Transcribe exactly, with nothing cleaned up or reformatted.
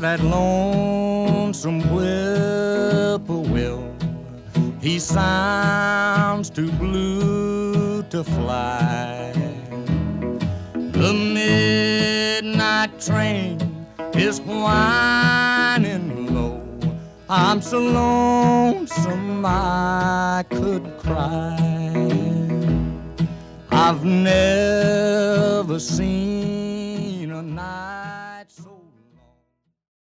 that lonesome whippoorwill. He sounds too blue to fly. The midnight train is whining low. I'm so lonesome I could cry. I've never seen